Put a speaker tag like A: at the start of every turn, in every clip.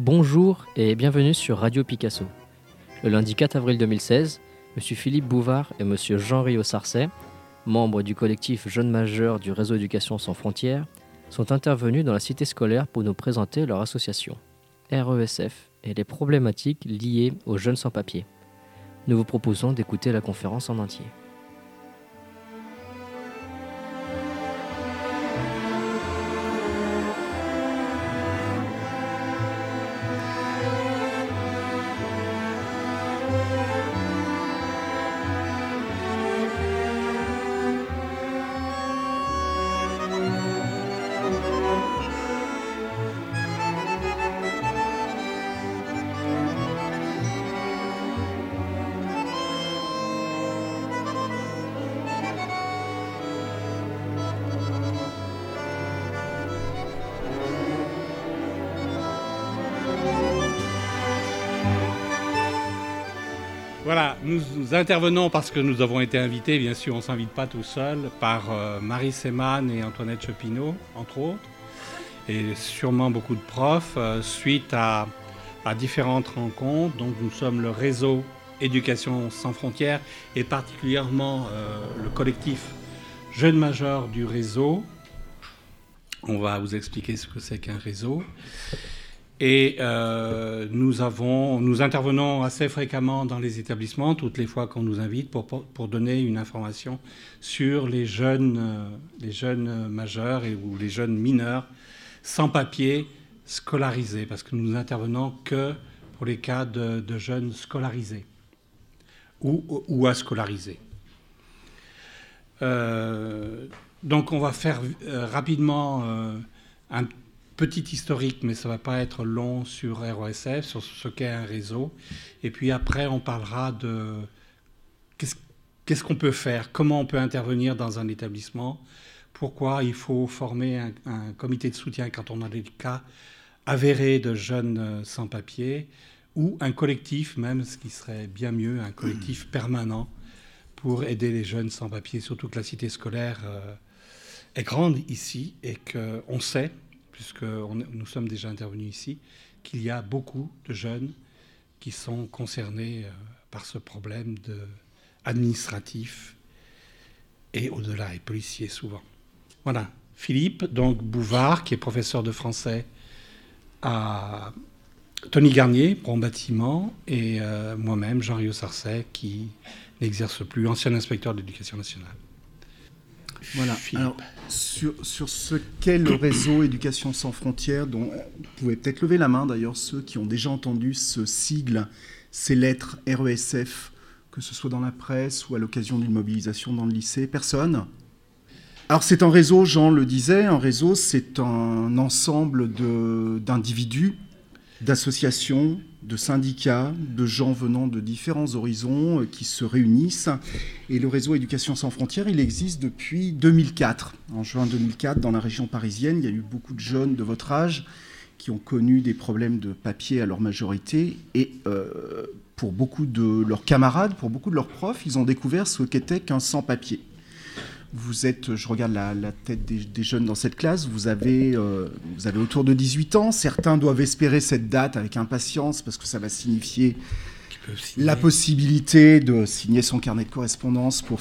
A: Bonjour et bienvenue sur Radio Picasso. Le lundi 4 avril 2016, M. Philippe Bouvard et M. Jean Riot-Sarcey, membres du collectif Jeunes Majeurs du Réseau Éducation Sans Frontières, sont intervenus dans la cité scolaire pour nous présenter leur association, RESF, et les problématiques liées aux jeunes sans-papiers. Nous vous proposons d'écouter la conférence en entier.
B: Voilà, nous intervenons parce que nous avons été invités, bien sûr on ne s'invite pas tout seul, par Marie Seman et Antoinette Chopinot, entre autres, et sûrement beaucoup de profs, suite à différentes rencontres. Donc nous sommes le réseau Éducation Sans Frontières et particulièrement le collectif Jeunes Majeurs du réseau. On va vous expliquer ce que c'est qu'un réseau. Et nous intervenons assez fréquemment dans les établissements, toutes les fois qu'on nous invite, pour donner une information sur les jeunes majeurs ou les jeunes mineurs sans papier scolarisés, parce que nous n'intervenons que pour les cas de jeunes scolarisés ou à scolariser. Donc on va faire rapidement un petit historique, mais ça ne va pas être long sur RESF, sur ce qu'est un réseau. Et puis après, on parlera de qu'est-ce qu'on peut faire, comment on peut intervenir dans un établissement, pourquoi il faut former un comité de soutien quand on a des cas avérés de jeunes sans-papiers, ou un collectif même, ce qui serait bien mieux, un collectif permanent pour aider les jeunes sans-papiers, surtout que la cité scolaire est grande ici et qu'on sait, puisque nous sommes déjà intervenus ici, qu'il y a beaucoup de jeunes qui sont concernés par ce problème administratif et au-delà, et policier souvent. Voilà, Philippe donc Bouvard, qui est professeur de français à Tony Garnier, Bron Bâtiment, et moi-même, Jean Riot-Sarcey, qui n'exerce plus, ancien inspecteur de l'éducation nationale.
C: Voilà.
B: Philippe.
C: Alors, sur ce qu'est le réseau Éducation Sans Frontières, dont vous pouvez peut-être lever la main d'ailleurs, ceux qui ont déjà entendu ce sigle, ces lettres RESF, que ce soit dans la presse ou à l'occasion d'une mobilisation dans le lycée. Personne ? Alors c'est un réseau, Jean le disait, un réseau c'est un ensemble d'individus, d'associations, de syndicats, de gens venant de différents horizons qui se réunissent. Et le réseau Éducation Sans Frontières, il existe depuis 2004. En juin 2004, dans la région parisienne, il y a eu beaucoup de jeunes de votre âge qui ont connu des problèmes de papier à leur majorité. Et pour beaucoup de leurs camarades, pour beaucoup de leurs profs, ils ont découvert ce qu'était qu'un sans-papier. Vous êtes, je regarde la tête des jeunes dans cette classe, vous avez autour de 18 ans. Certains doivent espérer cette date avec impatience parce que ça va signifier la possibilité de signer son carnet de correspondance pour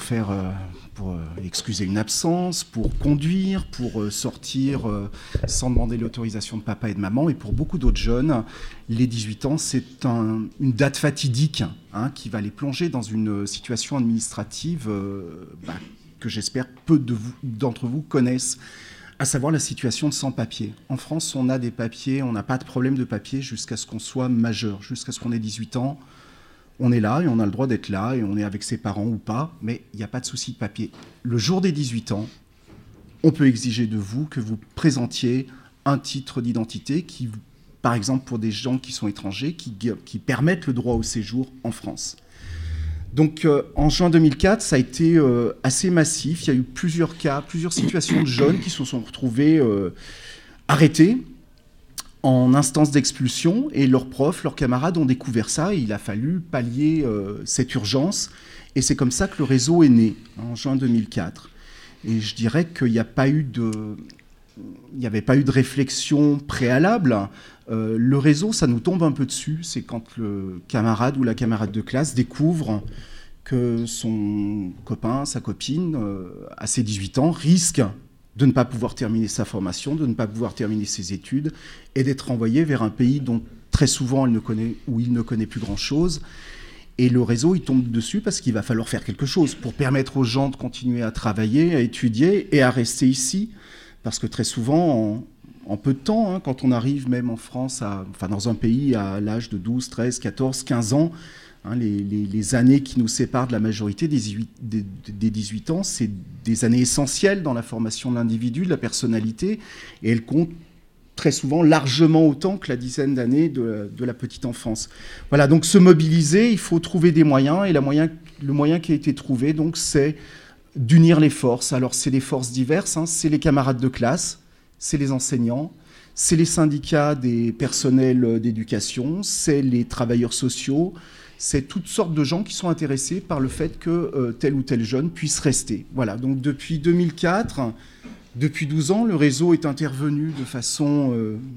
C: excuser une absence, pour conduire, pour sortir sans demander l'autorisation de papa et de maman. Et pour beaucoup d'autres jeunes, les 18 ans, c'est une date fatidique qui va les plonger dans une situation administrative que j'espère peu d'entre vous connaissent, à savoir la situation de sans-papiers. En France, on a des papiers, on n'a pas de problème de papier jusqu'à ce qu'on soit majeur, jusqu'à ce qu'on ait 18 ans. On est là et on a le droit d'être là et on est avec ses parents ou pas, mais il n'y a pas de souci de papier. Le jour des 18 ans, on peut exiger de vous que vous présentiez un titre d'identité qui, par exemple pour des gens qui sont étrangers, qui permettent le droit au séjour en France. Donc en juin 2004, ça a été assez massif. Il y a eu plusieurs cas, plusieurs situations de jeunes qui se sont retrouvés arrêtés en instance d'expulsion et leurs profs, leurs camarades ont découvert ça et il a fallu pallier cette urgence. Et c'est comme ça que le réseau est né, en juin 2004. Et je dirais qu'il n'y a pas eu il n'y avait pas eu de réflexion préalable. Le réseau, ça nous tombe un peu dessus. C'est quand le camarade ou la camarade de classe découvre que son copain, sa copine, à ses 18 ans, risque de ne pas pouvoir terminer sa formation, de ne pas pouvoir terminer ses études et d'être envoyé vers un pays dont très souvent il ne connaît plus grand-chose. Et le réseau, il tombe dessus parce qu'il va falloir faire quelque chose pour permettre aux gens de continuer à travailler, à étudier et à rester ici. Parce que très souvent, en peu de temps, quand on arrive même en France, dans un pays à l'âge de 12, 13, 14, 15 ans, les années qui nous séparent de la majorité des 18 ans, c'est des années essentielles dans la formation de l'individu, de la personnalité, et elles comptent très souvent largement autant que la dizaine d'années de la petite enfance. Voilà, donc se mobiliser, il faut trouver des moyens, et le moyen qui a été trouvé, donc, c'est d'unir les forces. Alors, c'est des forces diverses, c'est les camarades de classe, c'est les enseignants, c'est les syndicats des personnels d'éducation, c'est les travailleurs sociaux, c'est toutes sortes de gens qui sont intéressés par le fait que tel ou tel jeune puisse rester. Voilà, donc depuis 2004, depuis 12 ans, le réseau est intervenu de façon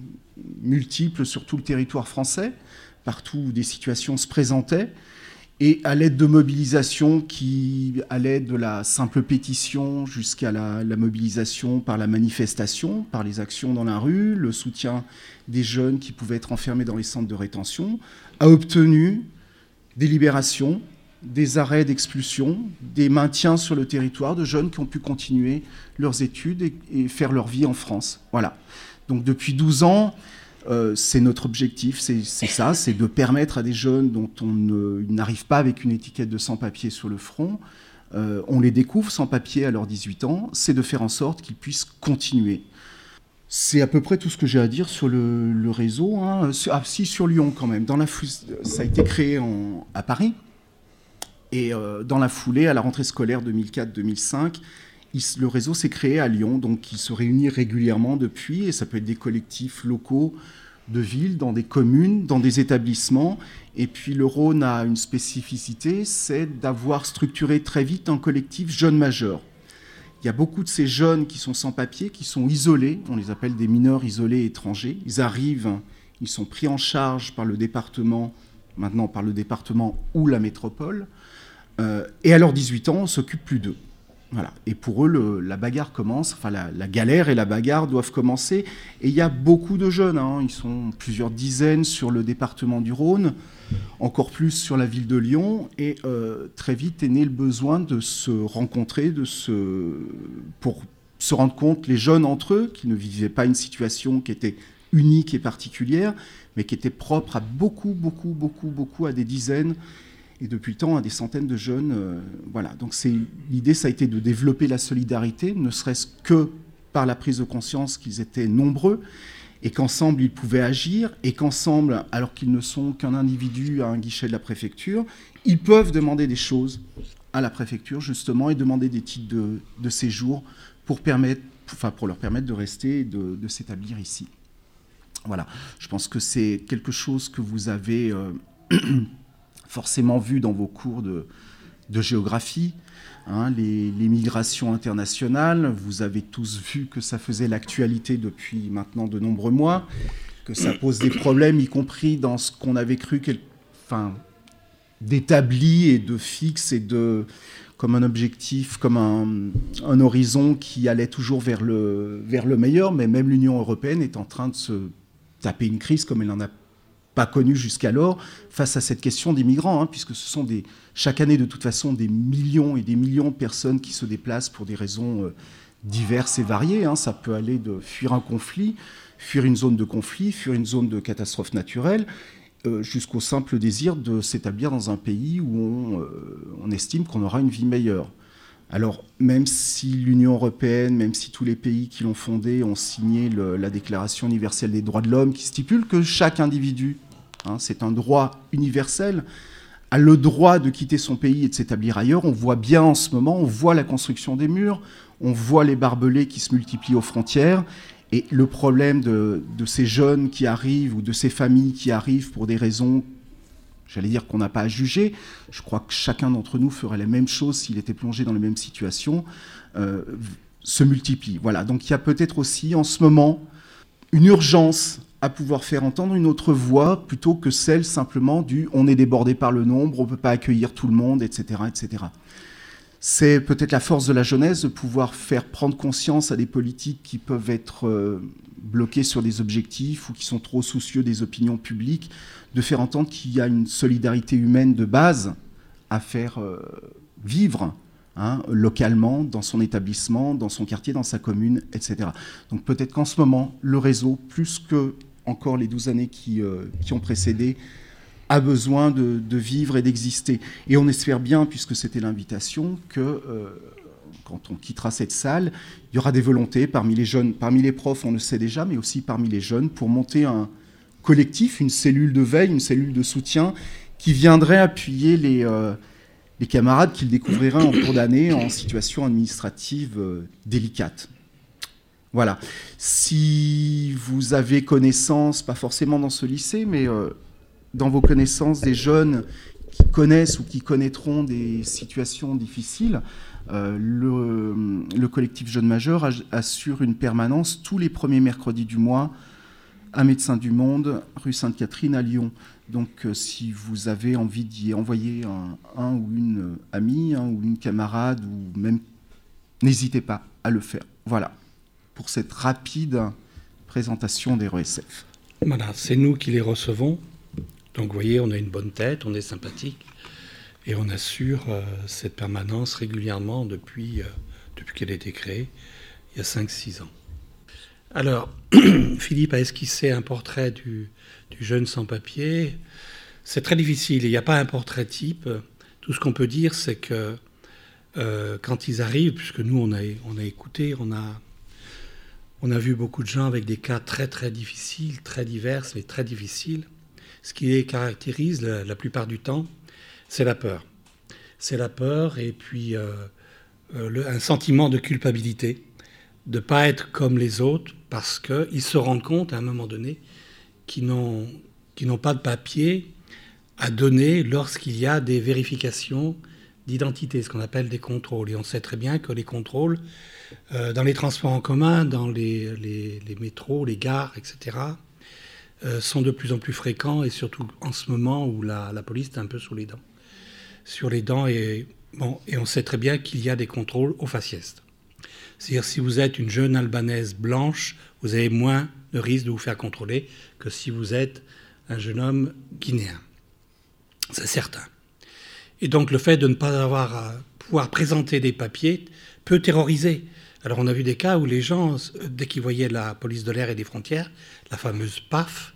C: multiple sur tout le territoire français, partout où des situations se présentaient, et à l'aide de mobilisations qui allaient de la simple pétition jusqu'à la mobilisation par la manifestation, par les actions dans la rue, le soutien des jeunes qui pouvaient être enfermés dans les centres de rétention, a obtenu des libérations, des arrêts d'expulsion, des maintiens sur le territoire de jeunes qui ont pu continuer leurs études et faire leur vie en France. Voilà. Donc depuis 12 ans, c'est notre objectif, c'est ça, c'est de permettre à des jeunes dont on n'arrive pas avec une étiquette de sans-papiers sur le front, on les découvre sans-papiers à leurs 18 ans, c'est de faire en sorte qu'ils puissent continuer. C'est à peu près tout ce que j'ai à dire sur le réseau. Sur Lyon quand même. Ça a été créé à Paris. Et dans la foulée, à la rentrée scolaire 2004-2005, le réseau s'est créé à Lyon. Donc il se réunit régulièrement depuis. Et ça peut être des collectifs locaux de villes, dans des communes, dans des établissements. Et puis le Rhône a une spécificité, c'est d'avoir structuré très vite un collectif jeunes majeurs. Il y a beaucoup de ces jeunes qui sont sans papier, qui sont isolés, on les appelle des mineurs isolés étrangers. Ils arrivent, ils sont pris en charge par le département, maintenant par le département ou la métropole, et à leurs 18 ans, on ne s'occupe plus d'eux. Voilà. Et pour eux, la bagarre commence, la galère et la bagarre doivent commencer. Et il y a beaucoup de jeunes, ils sont plusieurs dizaines sur le département du Rhône, encore plus sur la ville de Lyon. Et très vite est né le besoin de se rencontrer, pour se rendre compte, les jeunes entre eux, qui ne vivaient pas une situation qui était unique et particulière, mais qui était propre à beaucoup, à des dizaines, et depuis le temps à des centaines de jeunes. Voilà. Donc l'idée, ça a été de développer la solidarité, ne serait-ce que par la prise de conscience qu'ils étaient nombreux, et qu'ensemble, ils pouvaient agir, et qu'ensemble, alors qu'ils ne sont qu'un individu à un guichet de la préfecture, ils peuvent demander des choses à la préfecture, justement, et demander des titres de séjour pour leur permettre de rester et de s'établir ici. Voilà. Je pense que c'est quelque chose que vous avez forcément vu dans vos cours de géographie, les migrations internationales. Vous avez tous vu que ça faisait l'actualité depuis maintenant de nombreux mois, que ça pose des problèmes, y compris dans ce qu'on avait cru d'établi et de fixe et comme un objectif, comme un horizon qui allait toujours vers le meilleur. Mais même l'Union européenne est en train de se taper une crise comme elle n'en a pas connu jusqu'alors face à cette question des migrants, puisque ce sont chaque année de toute façon des millions et des millions de personnes qui se déplacent pour des raisons diverses et variées. Ça peut aller de fuir un conflit, fuir une zone de conflit, fuir une zone de catastrophe naturelle, jusqu'au simple désir de s'établir dans un pays où on estime qu'on aura une vie meilleure. Alors, même si l'Union européenne, même si tous les pays qui l'ont fondée ont signé la Déclaration universelle des droits de l'homme, qui stipule que chaque individu, c'est un droit universel, a le droit de quitter son pays et de s'établir ailleurs, on voit bien en ce moment, on voit la construction des murs, on voit les barbelés qui se multiplient aux frontières, et le problème de ces jeunes qui arrivent ou de ces familles qui arrivent pour des raisons, j'allais dire qu'on n'a pas à juger. Je crois que chacun d'entre nous ferait la même chose s'il était plongé dans les mêmes situations. se multiplient. Voilà, donc il y a peut-être aussi en ce moment une urgence à pouvoir faire entendre une autre voix plutôt que celle simplement du « on est débordé par le nombre, on ne peut pas accueillir tout le monde, etc. etc. » C'est peut-être la force de la jeunesse de pouvoir faire prendre conscience à des politiques qui peuvent être bloqués sur des objectifs ou qui sont trop soucieux des opinions publiques, de faire entendre qu'il y a une solidarité humaine de base à faire vivre localement, dans son établissement, dans son quartier, dans sa commune, etc. Donc peut-être qu'en ce moment, le réseau, plus que encore les 12 années qui ont précédé, a besoin de vivre et d'exister. Et on espère bien, puisque c'était l'invitation, que quand on quittera cette salle, il y aura des volontés parmi les jeunes, parmi les profs, on le sait déjà, mais aussi parmi les jeunes, pour monter un collectif, une cellule de veille, une cellule de soutien, qui viendrait appuyer les camarades qu'ils découvriraient en cours d'année en situation administrative délicate. Voilà. Si vous avez connaissance, pas forcément dans ce lycée, mais dans vos connaissances des jeunes qui connaissent ou qui connaîtront des situations difficiles, le collectif Jeunes Majeurs assure une permanence tous les premiers mercredis du mois à Médecins du Monde, rue Sainte-Catherine à Lyon. Donc si vous avez envie d'y envoyer un ou une amie, ou une camarade, ou même, n'hésitez pas à le faire. Voilà, pour cette rapide présentation des RESF.
B: Voilà, c'est nous qui les recevons. Donc vous voyez, on a une bonne tête, on est sympathique, et on assure cette permanence régulièrement depuis qu'elle a été créée, il y a 5-6 ans. Alors, Philippe a esquissé un portrait du jeune sans-papier. C'est très difficile, il n'y a pas un portrait type. Tout ce qu'on peut dire, c'est que quand ils arrivent, puisque nous on a écouté, on a vu beaucoup de gens avec des cas très très difficiles, très divers, mais très difficiles. Ce qui les caractérise la plupart du temps, c'est la peur. C'est la peur et puis un sentiment de culpabilité, de ne pas être comme les autres, parce qu'ils se rendent compte à un moment donné qu'ils n'ont pas de papier à donner lorsqu'il y a des vérifications d'identité, ce qu'on appelle des contrôles. Et on sait très bien que les contrôles, dans les transports en commun, dans les métros, les gares, etc., sont de plus en plus fréquents, et surtout en ce moment où la police est un peu sur les dents. Et on sait très bien qu'il y a des contrôles au faciès. C'est-à-dire, si vous êtes une jeune Albanaise blanche, vous avez moins de risque de vous faire contrôler que si vous êtes un jeune homme guinéen. C'est certain. Et donc, le fait de ne pas avoir à pouvoir présenter des papiers peut terroriser. Alors, on a vu des cas où les gens, dès qu'ils voyaient la police de l'air et des frontières, la fameuse PAF,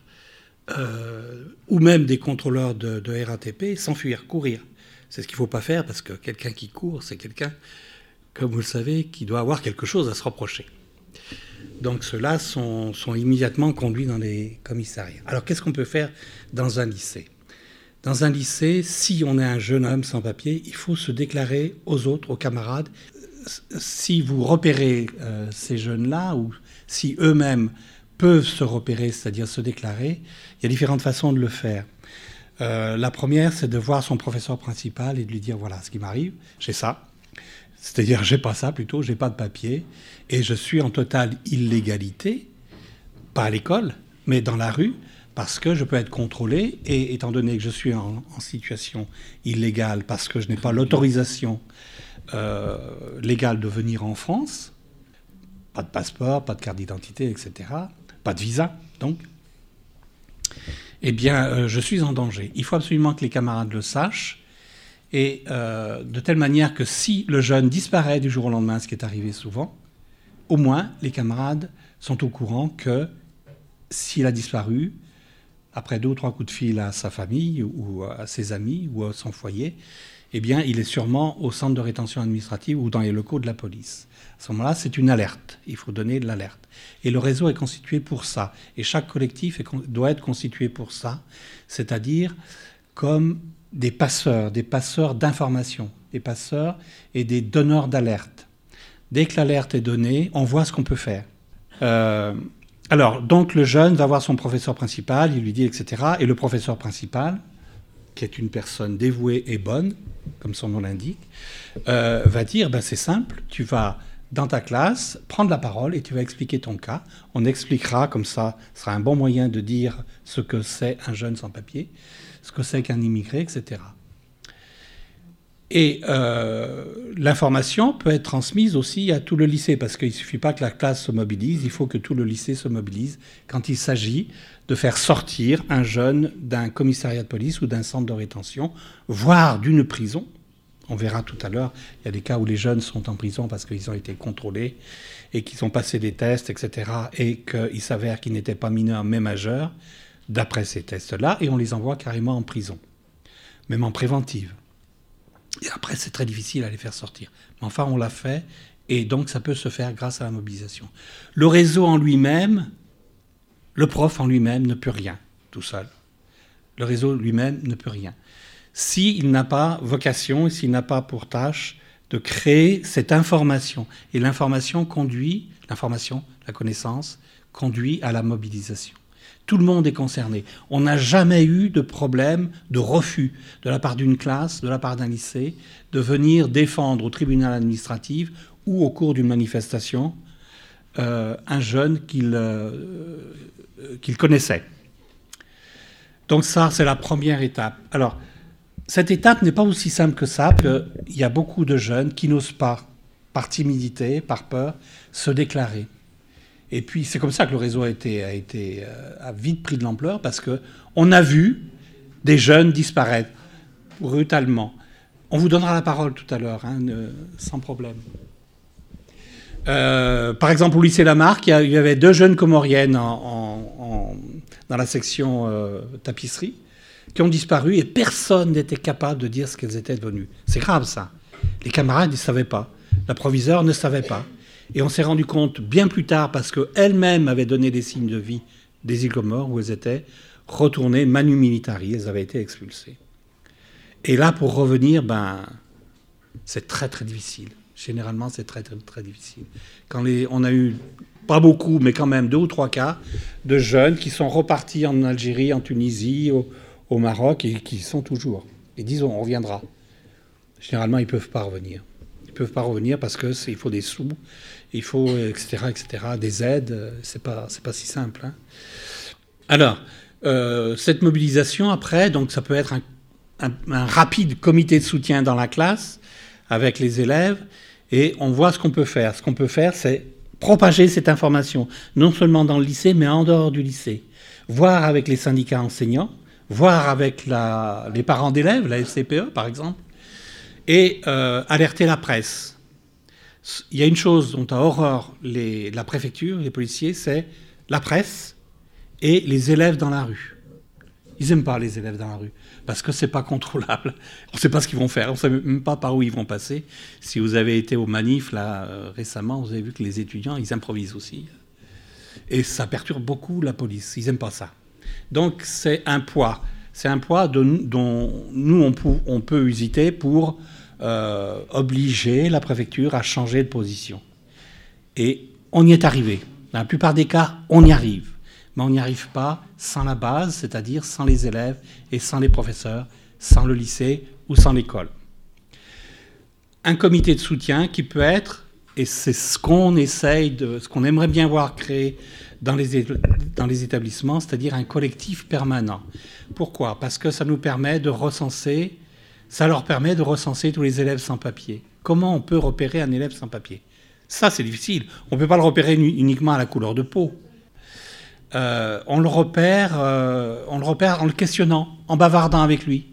B: ou même des contrôleurs de RATP, s'enfuir, courir. C'est ce qu'il ne faut pas faire, parce que quelqu'un qui court, c'est quelqu'un, comme vous le savez, qui doit avoir quelque chose à se reprocher. Donc ceux-là sont immédiatement conduits dans les commissariats. Alors qu'est-ce qu'on peut faire dans un lycée ? Dans un lycée, si on est un jeune homme sans papier, il faut se déclarer aux autres, aux camarades. Si vous repérez ces jeunes-là, ou si eux-mêmes peuvent se repérer, c'est-à-dire se déclarer, il y a différentes façons de le faire. La première, c'est de voir son professeur principal et de lui dire, voilà ce qui m'arrive, j'ai ça. C'est-à-dire, j'ai pas ça plutôt, j'ai pas de papier, et je suis en totale illégalité, pas à l'école, mais dans la rue, parce que je peux être contrôlé, et étant donné que je suis en situation illégale, parce que je n'ai pas l'autorisation légale de venir en France, pas de passeport, pas de carte d'identité, etc., pas de visa, donc, eh bien, je suis en danger. Il faut absolument que les camarades le sachent, et de telle manière que si le jeune disparaît du jour au lendemain, ce qui est arrivé souvent, au moins les camarades sont au courant que s'il a disparu, après 2 ou 3 coups de fil à sa famille ou à ses amis ou à son foyer, eh bien, il est sûrement au centre de rétention administrative ou dans les locaux de la police. À ce moment-là, c'est une alerte. Il faut donner de l'alerte. Et le réseau est constitué pour ça. Et chaque collectif doit être constitué pour ça, c'est-à-dire comme des passeurs d'informations, des passeurs et des donneurs d'alerte. Dès que l'alerte est donnée, on voit ce qu'on peut faire. Alors, donc le jeune va voir son professeur principal, il lui dit, etc. Et le professeur principal, qui est une personne dévouée et bonne, comme son nom l'indique, va dire, c'est simple, tu vas dans ta classe, prendre la parole et tu vas expliquer ton cas. On expliquera, comme ça, ce sera un bon moyen de dire ce que c'est un jeune sans-papier, ce que c'est qu'un immigré, etc. Et l'information peut être transmise aussi à tout le lycée, parce qu'il ne suffit pas que la classe se mobilise, il faut que tout le lycée se mobilise quand il s'agit de faire sortir un jeune d'un commissariat de police ou d'un centre de rétention, voire d'une prison. On verra tout à l'heure, il y a des cas où les jeunes sont en prison parce qu'ils ont été contrôlés et qu'ils ont passé des tests, etc., et qu'il s'avère qu'ils n'étaient pas mineurs mais majeurs, d'après ces tests-là, et on les envoie carrément en prison, même en préventive. Et après, c'est très difficile à les faire sortir. Mais enfin, on l'a fait, et donc ça peut se faire grâce à la mobilisation. Le réseau en lui-même, le prof en lui-même ne peut rien, tout seul. Le réseau lui-même ne peut rien. S'il n'a pas vocation, et s'il n'a pas pour tâche de créer cette information. Et l'information, la connaissance, conduit à la mobilisation. Tout le monde est concerné. On n'a jamais eu de problème de refus de la part d'une classe, de la part d'un lycée, de venir défendre au tribunal administratif ou au cours d'une manifestation un jeune qu'il connaissait. Donc ça, c'est la première étape. Alors, cette étape n'est pas aussi simple que ça, qu'il y a beaucoup de jeunes qui n'osent pas, par timidité, par peur, se déclarer. Et puis, c'est comme ça que le réseau a vite pris de l'ampleur, parce qu'on a vu des jeunes disparaître brutalement. On vous donnera la parole tout à l'heure, sans problème. Par exemple, au lycée Lamarck, il y avait 2 jeunes comoriennes dans la section tapisserie qui ont disparu et personne n'était capable de dire ce qu'elles étaient devenues. C'est grave, ça. Les camarades ne savaient pas. La proviseure ne savait pas. Et on s'est rendu compte bien plus tard, parce qu'elles-mêmes avaient donné des signes de vie des îles Comores, où elles étaient retournées manu militari, elles avaient été expulsées. Et là, pour revenir, c'est très très difficile. Généralement, c'est très très très difficile. On a eu, pas beaucoup, mais quand même 2 ou 3 cas de jeunes qui sont repartis en Algérie, en Tunisie, au Maroc, et qui y sont toujours. Et disent, on reviendra. Généralement, ils ne peuvent pas revenir. Ils ne peuvent pas revenir parce qu'il faut des sous, il faut, etc., des aides. C'est pas si simple. Alors, cette mobilisation, après, donc ça peut être un rapide comité de soutien dans la classe avec les élèves, et on voit ce qu'on peut faire. Ce qu'on peut faire, c'est propager cette information, non seulement dans le lycée, mais en dehors du lycée. Voir avec les syndicats enseignants, voir avec les parents d'élèves, la FCPE par exemple, et alerter la presse. Il y a une chose dont a horreur la préfecture, les policiers, c'est la presse et les élèves dans la rue. Ils n'aiment pas les élèves dans la rue, parce que ce n'est pas contrôlable. On ne sait pas ce qu'ils vont faire, on ne sait même pas par où ils vont passer. Si vous avez été au manif là, récemment, vous avez vu que les étudiants, ils improvisent aussi. Et ça perturbe beaucoup la police, ils n'aiment pas ça. Donc c'est un poids. C'est un poids dont nous, on peut usiter pour obliger la préfecture à changer de position. Et on y est arrivé. Dans la plupart des cas, on y arrive. Mais on n'y arrive pas sans la base, c'est-à-dire sans les élèves et sans les professeurs, sans le lycée ou sans l'école. Un comité de soutien qui peut être, et c'est ce qu'on ce qu'on aimerait bien voir créé dans les établissements, c'est-à-dire un collectif permanent. Pourquoi ? Parce que ça leur permet de recenser tous les élèves sans papier. Comment on peut repérer un élève sans papier ? Ça, c'est difficile. On ne peut pas le repérer uniquement à la couleur de peau. On le repère en le questionnant, en bavardant avec lui.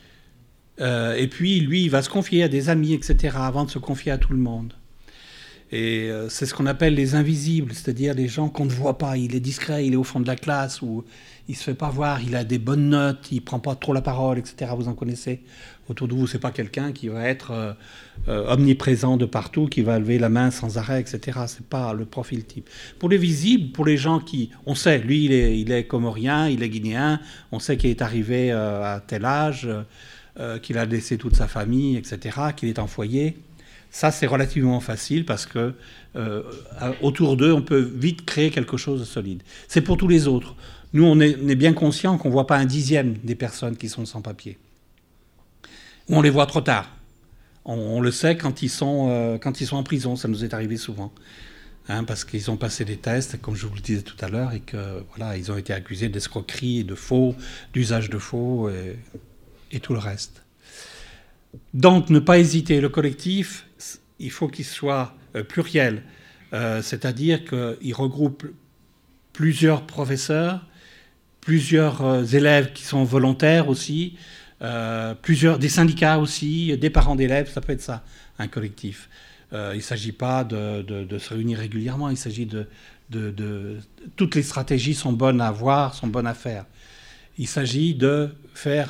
B: Et puis, lui, il va se confier à des amis, etc., avant de se confier à tout le monde. Et c'est ce qu'on appelle les invisibles, c'est-à-dire les gens qu'on ne voit pas. Il est discret, il est au fond de la classe, ou il ne se fait pas voir, il a des bonnes notes, il ne prend pas trop la parole, etc. Vous en connaissez. Autour de vous, ce n'est pas quelqu'un qui va être omniprésent de partout, qui va lever la main sans arrêt, etc. Ce n'est pas le profil type. Pour les visibles, pour les gens on sait, lui, il est comorien, il est guinéen, on sait qu'il est arrivé à tel âge, qu'il a laissé toute sa famille, etc., qu'il est en foyer. Ça, c'est relativement facile parce que autour d'eux, on peut vite créer quelque chose de solide. C'est pour tous les autres. Nous, on est bien conscients qu'on ne voit pas 1/10 des personnes qui sont sans papier. Ou on les voit trop tard. On le sait quand ils sont en prison, ça nous est arrivé souvent. Parce qu'ils ont passé des tests, comme je vous le disais tout à l'heure, et que voilà, ils ont été accusés d'escroquerie, de faux, d'usage de faux et tout le reste. Donc, ne pas hésiter. Le collectif, il faut qu'il soit pluriel, c'est-à-dire qu'il regroupe plusieurs professeurs, plusieurs élèves qui sont volontaires aussi, des syndicats aussi, des parents d'élèves, ça peut être ça, un collectif. Il ne s'agit pas de se réunir régulièrement, il s'agit toutes les stratégies sont bonnes à voir, sont bonnes à faire. Il s'agit de faire,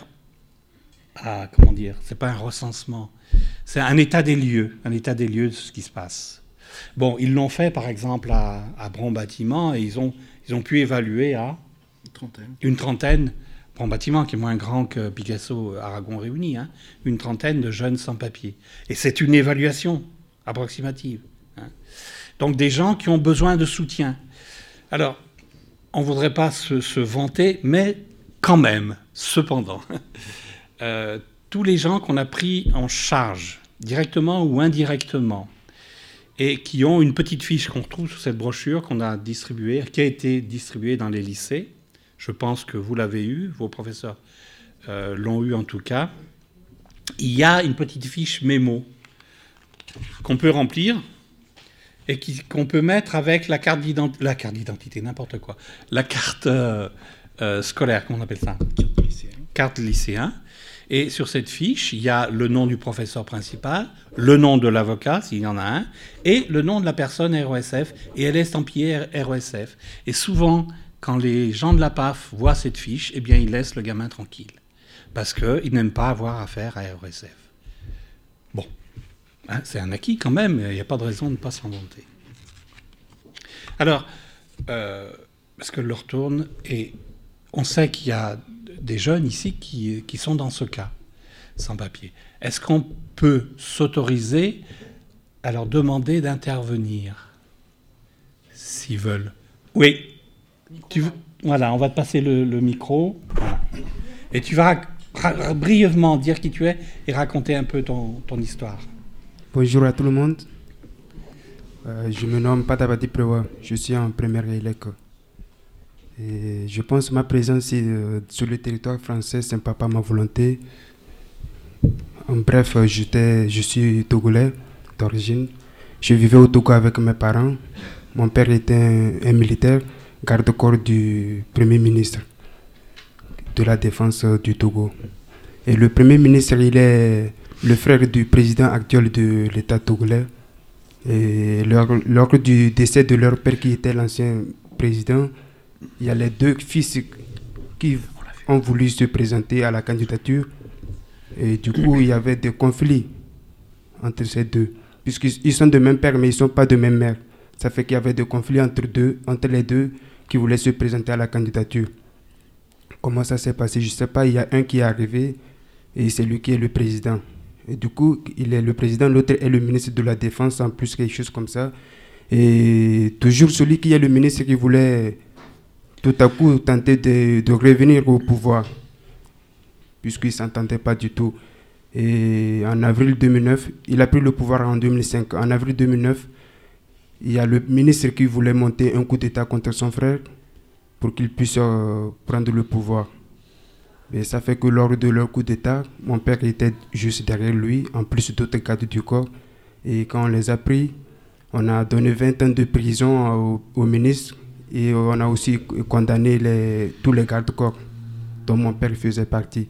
B: c'est pas un recensement, c'est un état des lieux de ce qui se passe. Bon, ils l'ont fait par exemple à Bron Bâtiment et ils ont pu évaluer à une trentaine, Bron Bâtiment qui est moins grand que Picasso Aragon réunis, une trentaine de jeunes sans-papiers. Et c'est une évaluation approximative. Donc des gens qui ont besoin de soutien. Alors, on ne voudrait pas se vanter, mais quand même, cependant, tous les gens qu'on a pris en charge, directement ou indirectement, et qui ont une petite fiche qu'on retrouve sur cette brochure qu'on a distribuée, qui a été distribuée dans les lycées, je pense que vous l'avez eu, vos professeurs l'ont eu en tout cas, il y a une petite fiche mémo qu'on peut remplir et qu'on peut mettre avec la carte d'identité, n'importe quoi. La carte scolaire, comment on appelle ça ? Carte lycéen. Et sur cette fiche, il y a le nom du professeur principal, le nom de l'avocat, s'il y en a un, et le nom de la personne RESF, et elle est estampillée RESF. Et souvent, quand les gens de la PAF voient cette fiche, eh bien, ils laissent le gamin tranquille, parce qu'ils n'aiment pas avoir affaire à RESF. Bon. C'est un acquis quand même, il n'y a pas de raison de ne pas s'en vanter. Alors, parce que l'heure tourne, et on sait qu'il y a des jeunes ici qui sont dans ce cas, sans papier. Est-ce qu'on peut s'autoriser à leur demander d'intervenir, s'ils veulent ? Oui. Voilà, on va te passer le micro. Voilà. Et tu vas brièvement dire qui tu es et raconter un peu ton histoire.
D: Bonjour à tout le monde. Je me nomme Patabati Prewa. Je suis en première élec. Et je pense que ma présence sur le territoire français, ce n'est pas ma volonté. En bref, je suis togolais d'origine. Je vivais au Togo avec mes parents. Mon père était un militaire, garde-corps du Premier ministre de la Défense du Togo. Et le Premier ministre, il est le frère du président actuel de l'État togolais. Et lors du décès de leur père, qui était l'ancien président, il y a les deux fils qui ont voulu se présenter à la candidature. Et du coup, il y avait des conflits entre ces deux. Puisqu'ils sont de même père, mais ils ne sont pas de même mère. Ça fait qu'il y avait des conflits entre les deux qui voulaient se présenter à la candidature. Comment ça s'est passé, je ne sais pas. Il y a un qui est arrivé et c'est lui qui est le président. Et du coup, il est le président, l'autre est le ministre de la Défense, en plus quelque chose comme ça. Et toujours celui qui est le ministre qui voulait tout à coup tenter de revenir au pouvoir, puisqu'il ne s'entendait pas du tout. Et en avril 2009, il a pris le pouvoir en 2005. En avril 2009, il y a le ministre qui voulait monter un coup d'État contre son frère pour qu'il puisse prendre le pouvoir. Et ça fait que lors de leur coup d'État, mon père était juste derrière lui, en plus d'autres cadres du corps. Et quand on les a pris, on a donné 20 ans de prison au ministre et on a aussi condamné tous les gardes-corps dont mon père faisait partie.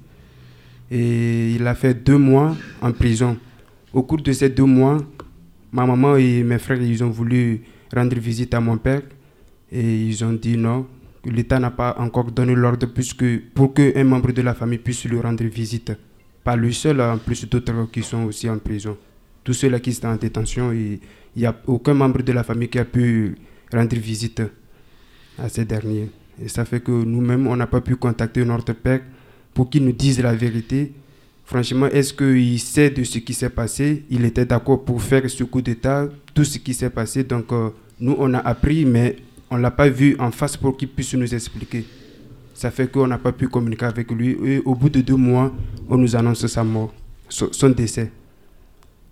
D: Et il a fait 2 mois en prison. Au cours de ces 2 mois, ma maman et mes frères, ils ont voulu rendre visite à mon père et ils ont dit non. L'État n'a pas encore donné l'ordre pour qu'un membre de la famille puisse lui rendre visite. Pas lui seul, en plus d'autres qui sont aussi en prison. Tous ceux-là qui sont en détention, il n'y a aucun membre de la famille qui a pu rendre visite à ces derniers. Et ça fait que nous-mêmes, on n'a pas pu contacter notre père pour qu'il nous dise la vérité. Franchement, est-ce qu'il sait de ce qui s'est passé ? Il était d'accord pour faire ce coup d'État, tout ce qui s'est passé. Donc, nous, on a appris, mais on ne l'a pas vu en face pour qu'il puisse nous expliquer. Ça fait qu'on n'a pas pu communiquer avec lui. Et au bout de 2 mois, on nous annonce sa mort, son décès.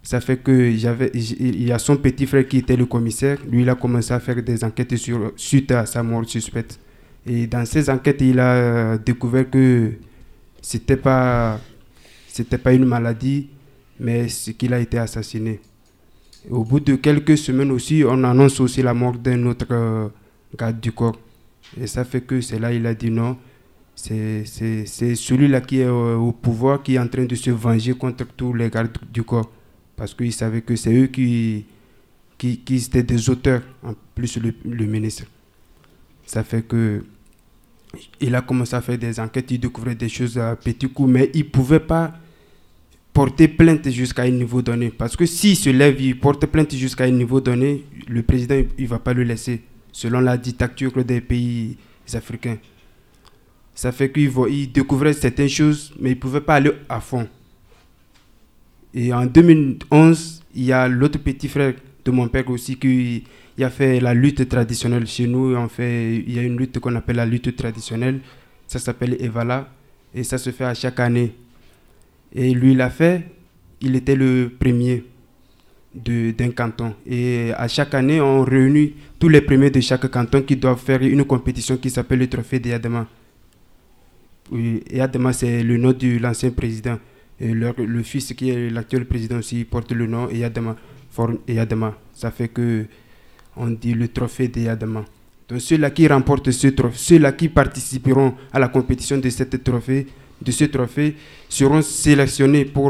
D: Ça fait que il y a son petit frère qui était le commissaire. Lui, il a commencé à faire des enquêtes suite à sa mort suspecte. Et dans ces enquêtes, il a découvert que c'était pas une maladie, mais qu'il a été assassiné. Et au bout de quelques semaines aussi, on annonce aussi la mort d'un autre garde du corps. Et ça fait que c'est là il a dit non, c'est celui-là qui est au pouvoir, qui est en train de se venger contre tous les gardes du corps. Parce qu'il savait que c'est eux qui étaient des auteurs, en plus le ministre. Ça fait que il a commencé à faire des enquêtes, il découvrait des choses à petits coups, mais il ne pouvait pas porter plainte jusqu'à un niveau donné. Parce que s'il se lève, il porte plainte jusqu'à un niveau donné, le président il ne va pas le laisser, selon la dictature des pays africains. Ça fait qu'il découvrait certaines choses, mais il ne pouvait pas aller à fond. Et en 2011, il y a l'autre petit frère de mon père aussi qui a fait la lutte traditionnelle. Chez nous, il y a une lutte qu'on appelle la lutte traditionnelle. Ça s'appelle Evala et ça se fait à chaque année. Et lui, il l'a fait. Il était le premier d'un canton. Et à chaque année, on réunit tous les premiers de chaque canton qui doivent faire une compétition qui s'appelle le trophée d'Eyadema. Eyadema, c'est le nom de l'ancien président. Et le fils qui est l'actuel président aussi porte le nom Eyadema. Ça fait que on dit le trophée d'Eyadema. Donc ceux-là qui remportent ce trophée, ceux-là qui participeront à la compétition de ce trophée seront sélectionnés pour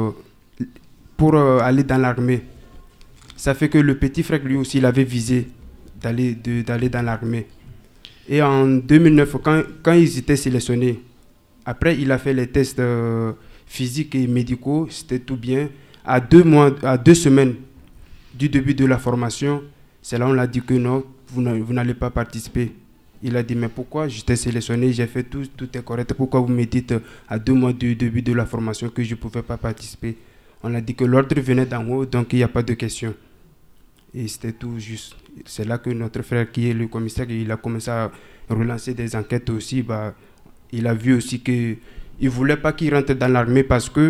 D: aller dans l'armée. Ça fait que le petit frère lui aussi il avait visé d'aller dans l'armée. Et en 2009, quand ils étaient sélectionnés, après il a fait les tests physiques et médicaux, c'était tout bien. À 2 semaines du début de la formation, c'est là on l'a dit que non, vous n'allez pas participer. Il a dit mais pourquoi? J'étais sélectionné, j'ai fait tout est correct. Pourquoi vous me dites à 2 mois du début de la formation que je ne pouvais pas participer? On a dit que l'ordre venait d'en haut, donc il n'y a pas de question. Et c'était tout juste. C'est là que notre frère qui est le commissaire, il a commencé à relancer des enquêtes aussi. Il a vu aussi qu'il ne voulait pas qu'il rentre dans l'armée parce que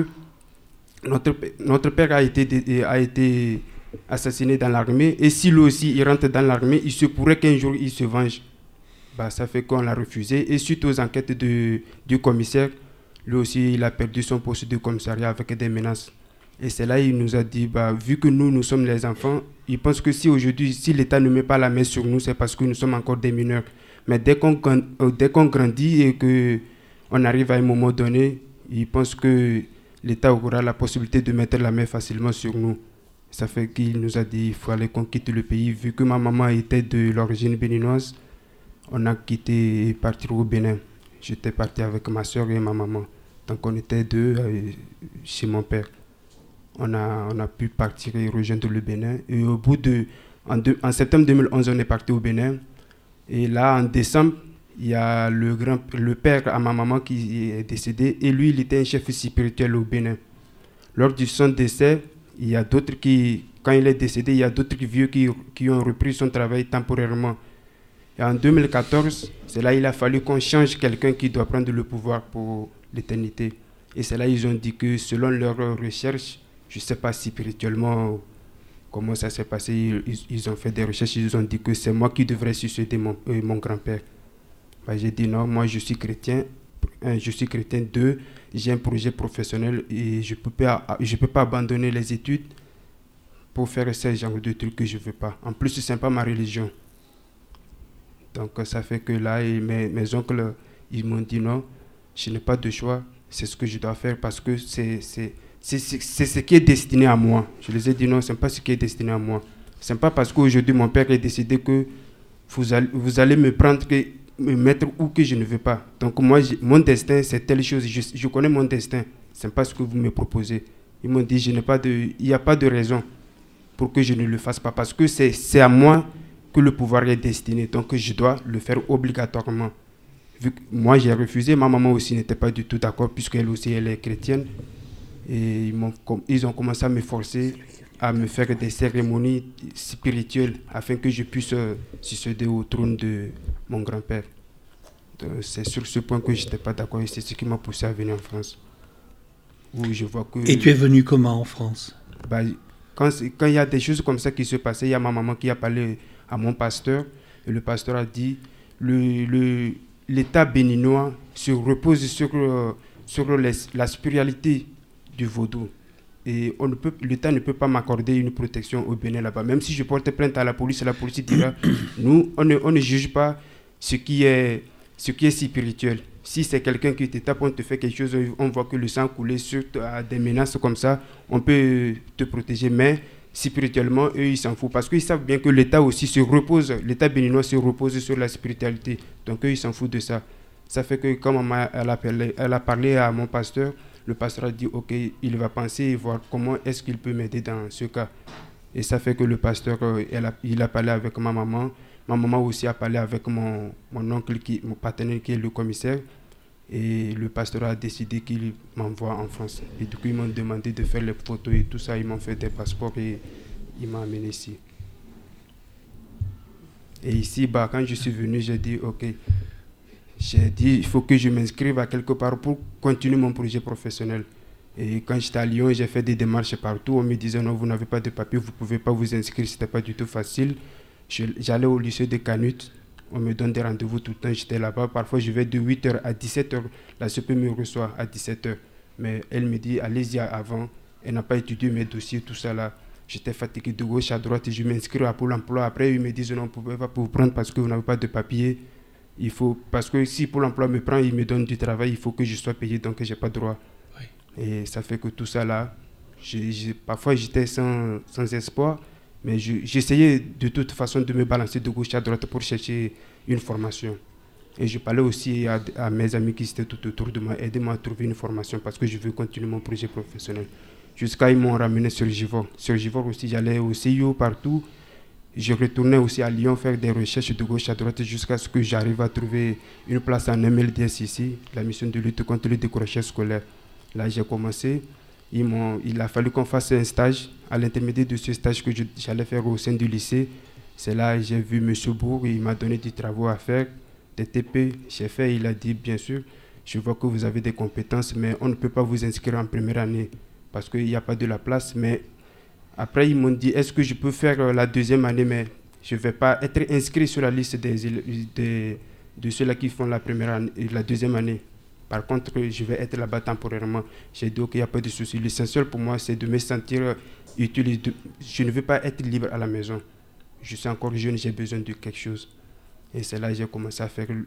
D: notre père a été assassiné dans l'armée. Et si lui aussi il rentre dans l'armée, il se pourrait qu'un jour il se venge. Ça fait qu'on l'a refusé. Et suite aux enquêtes du commissaire, lui aussi il a perdu son poste de commissariat avec des menaces. Et c'est là qu'il nous a dit, vu que nous sommes les enfants, il pense que si aujourd'hui, si l'État ne met pas la main sur nous, c'est parce que nous sommes encore des mineurs. Mais dès qu'on grandit et qu'on arrive à un moment donné, il pense que l'État aura la possibilité de mettre la main facilement sur nous. Ça fait qu'il nous a dit qu'il fallait qu'on quitte le pays. Vu que ma maman était de l'origine béninoise, on a quitté et parti au Bénin. J'étais parti avec ma soeur et ma maman. Donc on était deux chez mon père. On a pu partir et rejoindre le Bénin. Et au bout en septembre 2011, on est parti au Bénin. Et là, en décembre, il y a le père à ma maman qui est décédé. Et lui, il était un chef spirituel au Bénin. Lors de son décès, il y a d'autres quand il est décédé, il y a d'autres vieux qui ont repris son travail temporairement. Et en 2014, c'est là qu'il a fallu qu'on change quelqu'un qui doit prendre le pouvoir pour l'éternité. Et c'est là qu'ils ont dit que selon leurs recherches, je ne sais pas si spirituellement comment ça s'est passé, ils ont fait des recherches, ils ont dit que c'est moi qui devrais succéder mon grand-père. J'ai dit non, moi je suis chrétien. 2, j'ai un projet professionnel et je peux pas abandonner les études pour faire ce genre de trucs que je ne veux pas. En plus, ce n'est pas ma religion. Donc ça fait que là, mes oncles, ils m'ont dit non, je n'ai pas de choix, c'est ce que je dois faire parce que c'est ce qui est destiné à moi. Je les ai dit non, ce n'est pas ce qui est destiné à moi. Ce n'est pas parce qu'aujourd'hui mon père est décédé que vous allez me prendre, me mettre où que je ne veux pas. Donc moi, mon destin, c'est telle chose. Je connais mon destin. Ce n'est pas ce que vous me proposez. Ils m'ont dit, il n'y a pas de raison pour que je ne le fasse pas. Parce que c'est à moi que le pouvoir est destiné. Donc je dois le faire obligatoirement. Vu que moi, j'ai refusé. Ma maman aussi n'était pas du tout d'accord puisqu'elle aussi, elle est chrétienne. Et ils ont commencé à me forcer à me faire des cérémonies spirituelles afin que je puisse succéder au trône de mon grand-père. Donc, c'est sur ce point que je n'étais pas d'accord et c'est ce qui m'a poussé à venir en France. Où je vois que...
E: Et tu es venu comment en France?
D: bah, quand il y a des choses comme ça qui se passaient, il y a ma maman qui a parlé à mon pasteur, et le pasteur a dit l'État béninois se repose sur la spiritualité du vaudou. Et l'État ne peut pas m'accorder une protection au Bénin là-bas. Même si je porte plainte à la police dira, nous, on ne juge pas ce qui est spirituel. Si c'est quelqu'un qui te tape, on te fait quelque chose, on voit que le sang coule sur des menaces comme ça, on peut te protéger. Mais spirituellement, eux, ils s'en foutent. Parce qu'ils savent bien que l'État aussi l'État béninois se repose sur la spiritualité. Donc eux, ils s'en foutent de ça. Ça fait que quand maman, elle a parlé à mon pasteur, le pasteur a dit, OK, il va penser et voir comment est-ce qu'il peut m'aider dans ce cas. Et ça fait que le pasteur, il a parlé avec ma maman. Ma maman aussi a parlé avec mon oncle, mon partenaire qui est le commissaire. Et le pasteur a décidé qu'il m'envoie en France. Et du coup, ils m'ont demandé de faire les photos et tout ça. Ils m'ont fait des passeports et ils m'ont amené ici. Et ici, quand je suis venu, j'ai dit, OK. J'ai dit, il faut que je m'inscrive à quelque part pour continuer mon projet professionnel. Et quand j'étais à Lyon, j'ai fait des démarches partout. On me disait, non, vous n'avez pas de papier, vous ne pouvez pas vous inscrire. Ce n'était pas du tout facile. J'allais au lycée de Canut. On me donne des rendez-vous tout le temps. J'étais là-bas. Parfois, je vais de 8h à 17h. La CP me reçoit à 17h. Mais elle me dit, allez-y avant. Elle n'a pas étudié mes dossiers, tout ça là. J'étais fatigué de gauche à droite et je m'inscris à Pôle emploi. Après, ils me disent, non, vous ne pouvez pas vous prendre parce que vous n'avez pas de papier. Parce que si Pôle emploi me prend, il me donne du travail, il faut que je sois payé, donc je n'ai pas droit. Oui. Et ça fait que tout ça là, parfois j'étais sans espoir, mais j'essayais de toute façon de me balancer de gauche à droite pour chercher une formation. Et je parlais aussi à mes amis qui étaient tout autour de moi, aidez-moi à trouver une formation parce que je veux continuer mon projet professionnel. Jusqu'à ils m'ont ramené sur Givor. Sur Givor aussi, j'allais au CIO partout. Je retournais aussi à Lyon faire des recherches de gauche à droite jusqu'à ce que j'arrive à trouver une place en MLDS ici, la mission de lutte contre le décrochage scolaire. Là, j'ai commencé. Il a fallu qu'on fasse un stage. À l'intermédiaire de ce stage que j'allais faire au sein du lycée, c'est là que j'ai vu M. Bourg. Il m'a donné des travaux à faire, des TP. J'ai fait, il a dit, bien sûr, je vois que vous avez des compétences, mais on ne peut pas vous inscrire en première année parce qu'il n'y a pas de la place. Mais après, ils m'ont dit, est-ce que je peux faire la deuxième année, mais je ne vais pas être inscrit sur la liste de ceux-là qui font la deuxième année. Par contre, je vais être là-bas temporairement. J'ai dit, OK, il n'y a pas de souci. L'essentiel pour moi, c'est de me sentir utile. Je ne veux pas être libre à la maison. Je suis encore jeune, j'ai besoin de quelque chose. Et c'est là que j'ai commencé à faire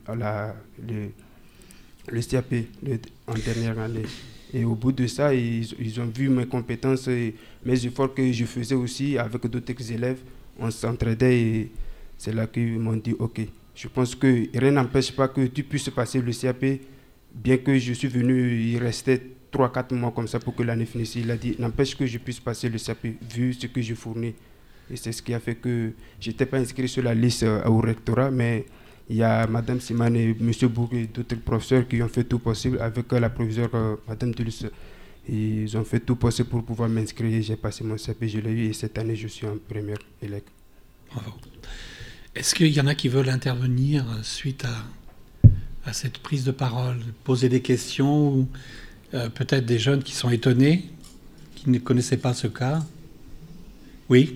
D: le CAP en dernière année. Et au bout de ça, ils ont vu mes compétences et mes efforts que je faisais aussi avec d'autres élèves. On s'entraidait et c'est là qu'ils m'ont dit, OK, je pense que rien n'empêche pas que tu puisses passer le CAP. Bien que je suis venu, il restait 3-4 mois comme ça pour que l'année finisse. Il a dit, n'empêche que je puisse passer le CAP vu ce que je fournis. Et c'est ce qui a fait que je n'étais pas inscrit sur la liste au rectorat, mais il y a Mme Simane et M. Bourg et d'autres professeurs qui ont fait tout possible avec la proviseure Mme Dulce. Ils ont fait tout possible pour pouvoir m'inscrire. J'ai passé mon CAP, je l'ai eu et cette année je suis en première élève.
E: Bravo. Est-ce qu'il y en a qui veulent intervenir suite à cette prise de parole, poser des questions ou peut-être des jeunes qui sont étonnés, qui ne connaissaient pas ce cas? Oui.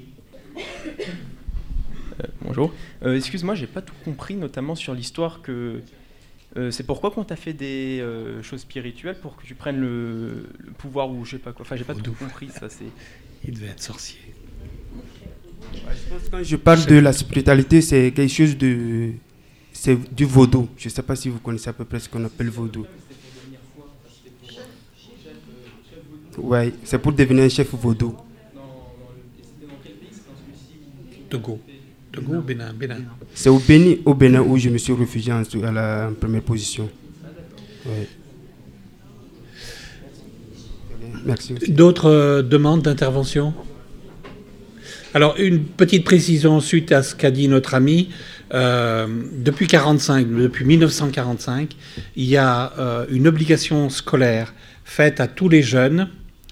F: Bonjour. Excuse-moi, j'ai pas tout compris, notamment sur l'histoire que... c'est pourquoi qu'on t'a fait des choses spirituelles pour que tu prennes le pouvoir ou je sais pas quoi. Enfin, j'ai pas tout compris, ça c'est...
E: Il devait être sorcier.
D: Ouais, je pense que quand je parle de la spiritualité, c'est quelque chose de... C'est du vaudou. Je ne sais pas si vous connaissez à peu près ce qu'on appelle vaudou. Oui, c'est pour devenir un chef vaudou.
E: Togo ou Bénin?
D: C'est au Bénin où je me suis réfugié en première position. Ouais. Merci.
E: D'autres demandes d'intervention? Alors, une petite précision suite à ce qu'a dit notre ami. Depuis 1945, il y a une obligation scolaire faite à tous les jeunes,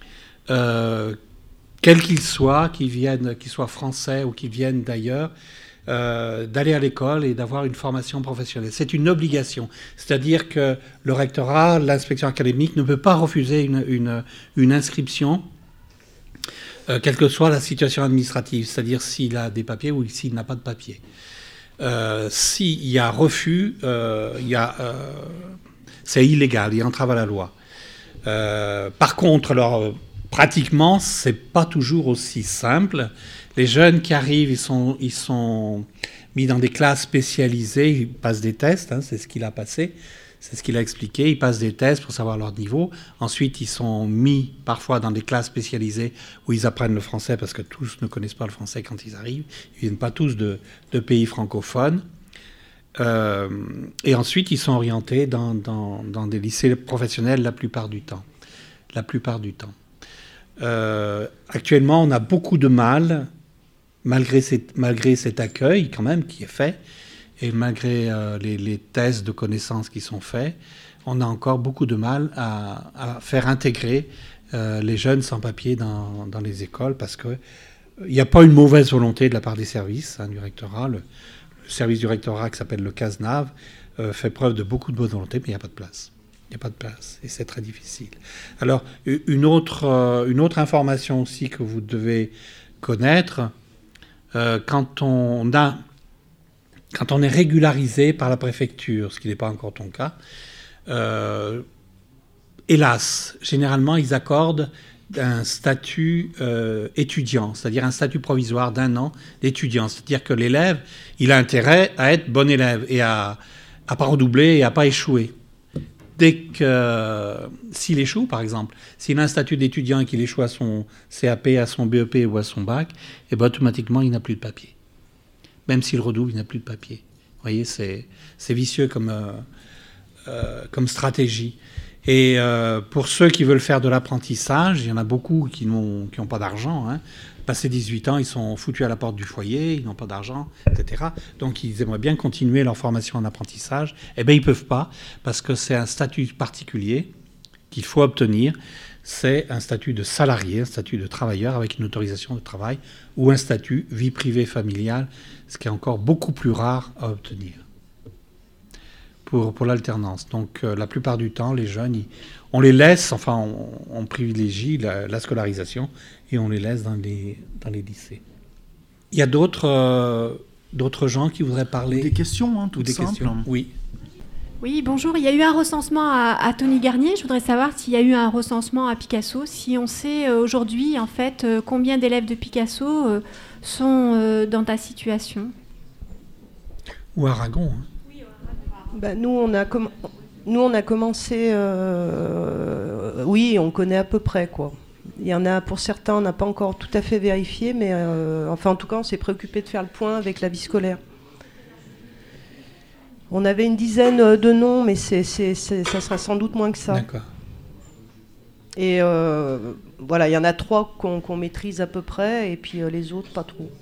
E: quels qu'ils soient, qu'ils soient français ou qu'ils viennent d'ailleurs, d'aller à l'école et d'avoir une formation professionnelle. C'est une obligation. C'est-à-dire que le rectorat, l'inspection académique ne peut pas refuser une inscription quelle que soit la situation administrative, c'est-à-dire s'il a des papiers ou s'il n'a pas de papiers. S'il y a refus, c'est illégal, il entrave à la loi. Par contre, alors, pratiquement, c'est pas toujours aussi simple. Les jeunes qui arrivent, ils sont mis dans des classes spécialisées, ils passent des tests, c'est ce qu'il a passé, c'est ce qu'il a expliqué, ils passent des tests pour savoir leur niveau. Ensuite, ils sont mis parfois dans des classes spécialisées où ils apprennent le français parce que tous ne connaissent pas le français quand ils arrivent. Ils viennent pas tous de pays francophones. Et ensuite, ils sont orientés dans des lycées professionnels la plupart du temps. Actuellement, on a beaucoup de mal, malgré cet accueil quand même qui est fait, et malgré les tests de connaissances qui sont faits, on a encore beaucoup de mal à faire intégrer les jeunes sans papier dans les écoles, parce qu'il n'y a pas une mauvaise volonté de la part des services du rectorat. Le service du rectorat qui s'appelle le CASNAV fait preuve de beaucoup de bonne volonté, mais il n'y a pas de place. Il n'y a pas de place et c'est très difficile. Alors, une autre information aussi que vous devez connaître, quand on est régularisé par la préfecture, ce qui n'est pas encore ton cas, hélas, généralement, ils accordent un statut étudiant, c'est-à-dire un statut provisoire d'1 an d'étudiant. C'est-à-dire que l'élève, il a intérêt à être bon élève et à pas redoubler et à pas échouer. Dès que, s'il échoue, par exemple, s'il a un statut d'étudiant et qu'il échoue à son CAP, à son BEP ou à son bac, et ben automatiquement, il n'a plus de papier. Même s'il redouble, il n'a plus de papier. Vous voyez, c'est vicieux comme stratégie. Et pour ceux qui veulent faire de l'apprentissage, il y en a beaucoup qui n'ont pas d'argent. Passé 18 ans, ils sont foutus à la porte du foyer, ils n'ont pas d'argent, etc. Donc ils aimeraient bien continuer leur formation en apprentissage. Eh bien, ils ne peuvent pas, parce que c'est un statut particulier qu'il faut obtenir. C'est un statut de salarié, un statut de travailleur avec une autorisation de travail, ou un statut vie privée familiale, ce qui est encore beaucoup plus rare à obtenir pour l'alternance. Donc la plupart du temps, les jeunes, on les laisse, enfin on privilégie la scolarisation et on les laisse dans les lycées. Il y a d'autres gens qui voudraient parler.
C: Des questions, toutes simples.
E: Questions. Oui.
G: Oui, bonjour. Il y a eu un recensement à Tony Garnier. Je voudrais savoir s'il y a eu un recensement à Picasso, si on sait aujourd'hui, en fait, combien d'élèves de Picasso sont dans ta situation.
E: Ou Aragon.
H: Nous, on a commencé... oui, on connaît à peu près, quoi. Il y en a, pour certains, on n'a pas encore tout à fait vérifié, mais en tout cas, on s'est préoccupé de faire le point avec la vie scolaire. On avait une dizaine de noms, mais ça sera sans doute moins que ça.
E: D'accord.
H: Et voilà, il y en a 3 qu'on maîtrise à peu près, et puis les autres, pas trop.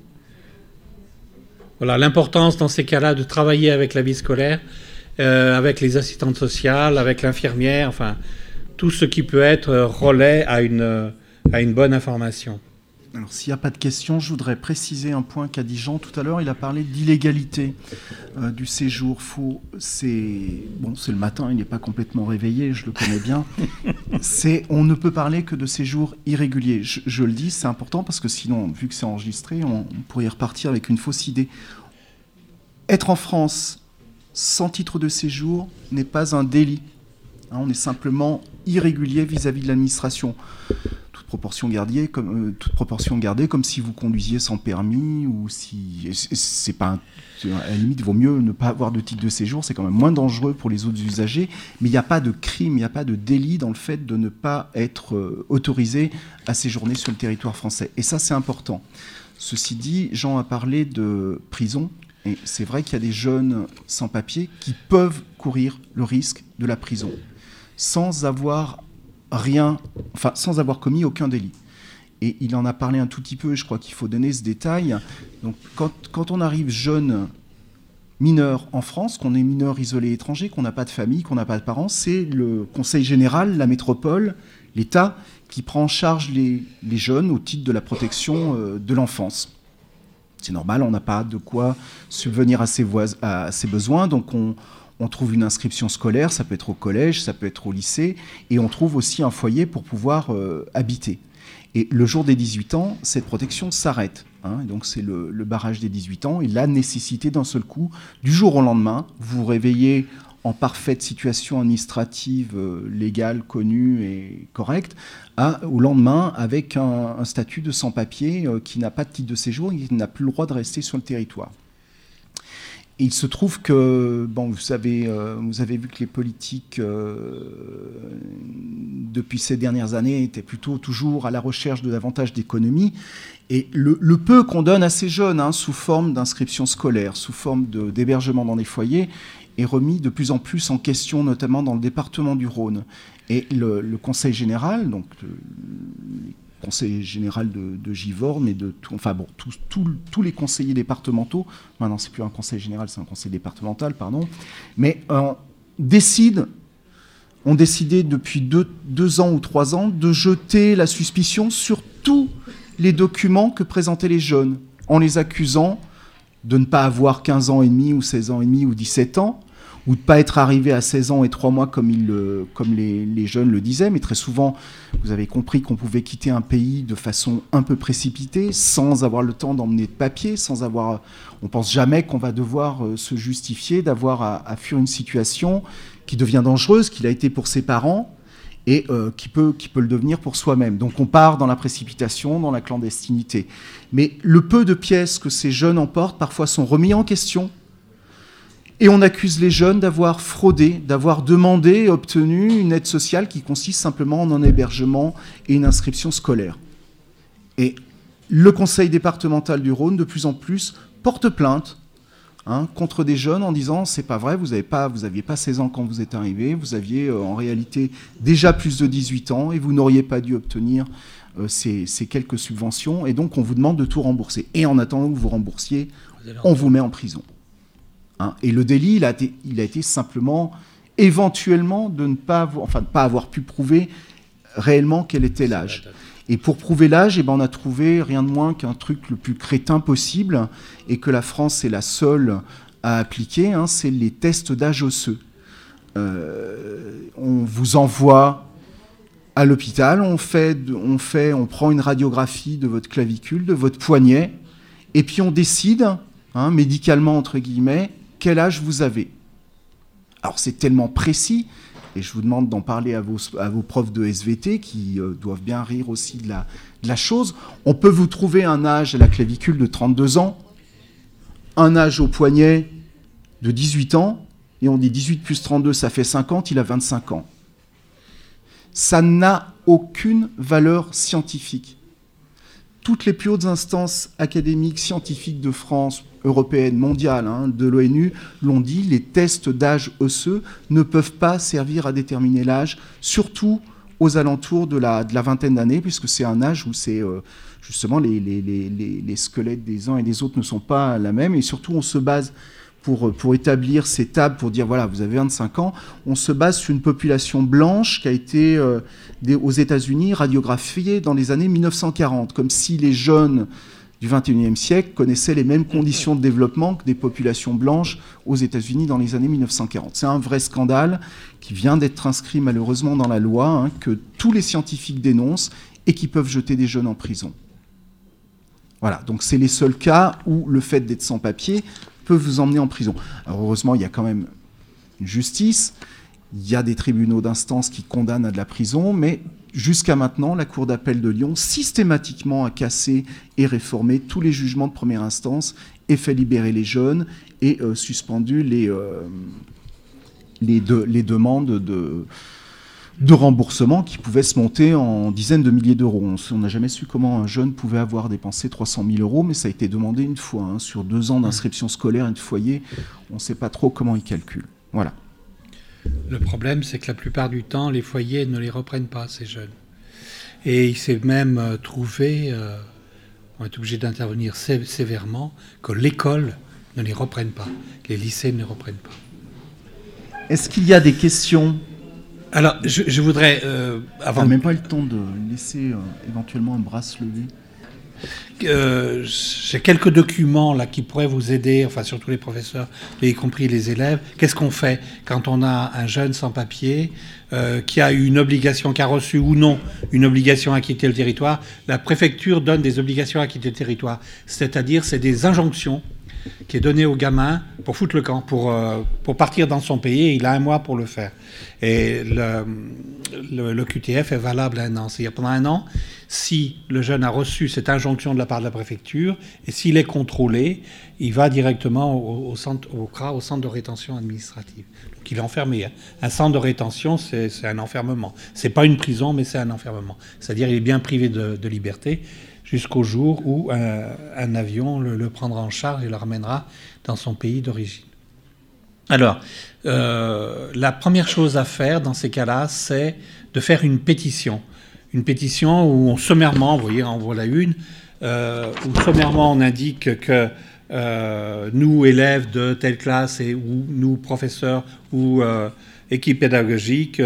E: Voilà, l'importance dans ces cas-là de travailler avec la vie scolaire, avec les assistantes sociales, avec l'infirmière, enfin, tout ce qui peut être relais à une bonne information.
C: Alors, s'il n'y a pas de questions, je voudrais préciser un point qu'a dit Jean tout à l'heure. Il a parlé d'illégalité du séjour. C'est le matin, il n'est pas complètement réveillé, je le connais bien. On ne peut parler que de séjour irrégulier. Je le dis, c'est important parce que sinon, vu que c'est enregistré, on pourrait y repartir avec une fausse idée. Être en France sans titre de séjour n'est pas un délit. On est simplement irrégulier vis-à-vis de l'administration. Toute proportion gardée, comme si vous conduisiez sans permis, ou si c'est pas à la limite, il vaut mieux ne pas avoir de titre de séjour, c'est quand même moins dangereux pour les autres usagers, mais il n'y a pas de crime, il n'y a pas de délit dans le fait de ne pas être autorisé à séjourner sur le territoire français. Et ça, c'est important. Ceci dit, Jean a parlé de prison, et c'est vrai qu'il y a des jeunes sans papier qui peuvent courir le risque de la prison, sans avoir commis aucun délit. Et il en a parlé un tout petit peu, et je crois qu'il faut donner ce détail. Donc, quand on arrive jeune mineur en France, qu'on est mineur isolé étranger, qu'on n'a pas de famille, qu'on n'a pas de parents, c'est le Conseil général, la métropole, l'État, qui prend en charge les jeunes au titre de la protection de l'enfance. C'est normal, on n'a pas de quoi subvenir à ses besoins, donc on trouve une inscription scolaire, ça peut être au collège, ça peut être au lycée, et on trouve aussi un foyer pour pouvoir habiter. Et le jour des 18 ans, cette protection s'arrête. Donc c'est le barrage des 18 ans et la nécessité d'un seul coup, du jour au lendemain, vous vous réveillez en parfaite situation administrative, légale, connue et correcte, au lendemain avec un statut de sans-papier qui n'a pas de titre de séjour et qui n'a plus le droit de rester sur le territoire. Et il se trouve que, vous avez vu que les politiques, depuis ces dernières années, étaient plutôt toujours à la recherche de davantage d'économies. Et le peu qu'on donne à ces jeunes, sous forme d'inscription scolaire, sous forme d'hébergement dans des foyers, est remis de plus en plus en question, notamment dans le département du Rhône. Et le Conseil général, donc le Conseil général de Givors, mais de tous les conseillers départementaux, maintenant c'est plus un conseil général, c'est un conseil départemental, pardon, mais ont décidé depuis 2 ans ou 3 ans de jeter la suspicion sur tous les documents que présentaient les jeunes, en les accusant de ne pas avoir 15 ans et demi ou 16 ans et demi ou 17 ans, ou de ne pas être arrivé à 16 ans et 3 mois comme les jeunes le disaient, mais très souvent, vous avez compris qu'on pouvait quitter un pays de façon un peu précipitée, sans avoir le temps d'emmener de papier, on pense jamais qu'on va devoir se justifier d'avoir à fuir une situation qui devient dangereuse, qu'il a été pour ses parents, et qui peut le devenir pour soi-même. Donc on part dans la précipitation, dans la clandestinité. Mais le peu de pièces que ces jeunes emportent, parfois sont remis en question, et on accuse les jeunes d'avoir fraudé, d'avoir demandé et obtenu une aide sociale qui consiste simplement en un hébergement et une inscription scolaire. Et le conseil départemental du Rhône, de plus en plus, porte plainte contre des jeunes en disant « c'est pas vrai, vous n'aviez pas 16 ans quand vous êtes arrivés, vous aviez en réalité déjà plus de 18 ans et vous n'auriez pas dû obtenir ces quelques subventions, et donc on vous demande de tout rembourser. Et en attendant que vous remboursiez, on vous met en prison. » Et le délit, il a été simplement, éventuellement, de ne pas avoir pu prouver réellement quel était l'âge. Et pour prouver l'âge, on a trouvé rien de moins qu'un truc le plus crétin possible, et que la France est la seule à appliquer, c'est les tests d'âge osseux. On vous envoie à l'hôpital, on prend une radiographie de votre clavicule, de votre poignet, et puis on décide, médicalement entre guillemets, quel âge vous avez. Alors c'est tellement précis, et je vous demande d'en parler à vos profs de SVT qui doivent bien rire aussi de la chose. On peut vous trouver un âge à la clavicule de 32 ans, un âge au poignet de 18 ans, et on dit 18 plus 32, ça fait 50, il a 25 ans. Ça n'a aucune valeur scientifique. Toutes les plus hautes instances académiques, scientifiques de France, européennes, mondiales, de l'ONU, l'ont dit, les tests d'âge osseux ne peuvent pas servir à déterminer l'âge, surtout aux alentours de la vingtaine d'années, puisque c'est un âge où justement les squelettes des uns et des autres ne sont pas la même, et surtout on se base pour établir ces tables, pour dire voilà, vous avez 25 ans, on se base sur une population blanche qui a été aux États-Unis radiographiée dans les années 1940, comme si les jeunes du XXIe siècle connaissaient les mêmes conditions de développement que des populations blanches aux États-Unis dans les années 1940. C'est un vrai scandale qui vient d'être inscrit malheureusement dans la loi, que tous les scientifiques dénoncent et qui peuvent jeter des jeunes en prison. Voilà, donc c'est les seuls cas où le fait d'être sans papier peut vous emmener en prison. Alors heureusement, il y a quand même une justice, il y a des tribunaux d'instance qui condamnent à de la prison, mais jusqu'à maintenant, la Cour d'appel de Lyon systématiquement a cassé et réformé tous les jugements de première instance et fait libérer les jeunes et suspendu les demandes de remboursement qui pouvaient se monter en dizaines de milliers d'euros. On n'a jamais su comment un jeune pouvait avoir dépensé 300 000 euros, mais ça a été demandé une fois. Sur 2 ans d'inscription scolaire et de foyer, on ne sait pas trop comment ils calculent. Voilà.
E: Le problème, c'est que la plupart du temps, les foyers ne les reprennent pas, ces jeunes. Et il s'est même trouvé, on est obligé d'intervenir sévèrement, que l'école ne les reprenne pas, que les lycées ne les reprennent pas.
C: Est-ce qu'il y a des questions ?
E: Alors, je voudrais...
C: On n'a même pas eu le temps de laisser éventuellement un bras se lever.
E: J'ai quelques documents là qui pourraient vous aider, enfin surtout les professeurs, y compris les élèves. Qu'est-ce qu'on fait quand on a un jeune sans papier qui a une obligation, qui a reçu ou non une obligation à quitter le territoire? La préfecture donne des obligations à quitter le territoire, c'est-à-dire c'est des injonctions qui est donné au gamin pour foutre le camp, pour partir dans son pays, et il a 1 mois pour le faire. Et le QTF est valable 1 an. C'est-à-dire pendant 1 an, si le jeune a reçu cette injonction de la part de la préfecture, et s'il est contrôlé, il va directement au CRA, au centre de rétention administrative. Donc il est enfermé. Un centre de rétention, c'est un enfermement. C'est pas une prison, mais c'est un enfermement. C'est-à-dire il est bien privé de liberté, jusqu'au jour où un avion le prendra en charge et le ramènera dans son pays d'origine. Alors, la première chose à faire dans ces cas-là, c'est de faire une pétition. Une pétition où sommairement, vous voyez, en voilà une, où sommairement on indique que nous, élèves de telle classe, ou nous, professeurs ou équipe pédagogique,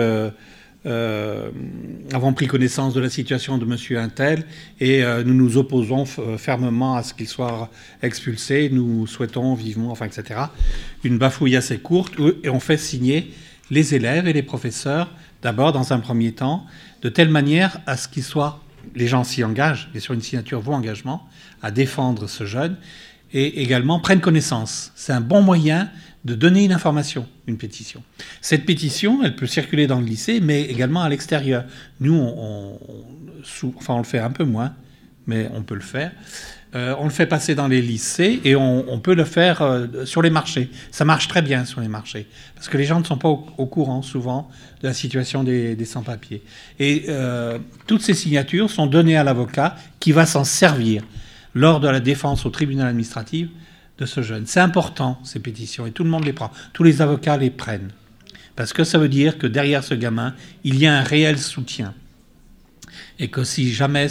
E: avons pris connaissance de la situation de monsieur Untel et nous nous opposons fermement à ce qu'il soit expulsé. Nous souhaitons vivement, enfin, etc. Une bafouille assez courte et on fait signer les élèves et les professeurs, d'abord dans un premier temps, de telle manière à ce qu'ils soient, les gens s'y engagent, et sur une signature vaut engagement, à défendre ce jeune et également prennent connaissance. C'est un bon moyen de donner une information, une pétition. Cette pétition, elle peut circuler dans le lycée, mais également à l'extérieur. Nous, on le fait un peu moins, mais on peut le faire. On le fait passer dans les lycées et on peut le faire sur les marchés. Ça marche très bien sur les marchés, parce que les gens ne sont pas au courant, souvent, de la situation des sans-papiers. Et toutes ces signatures sont données à l'avocat qui va s'en servir lors de la défense au tribunal administratif de ce jeune. C'est important, ces pétitions, et tout le monde les prend. Tous les avocats les prennent. Parce que ça veut dire que derrière ce gamin, il y a un réel soutien. Et que si jamais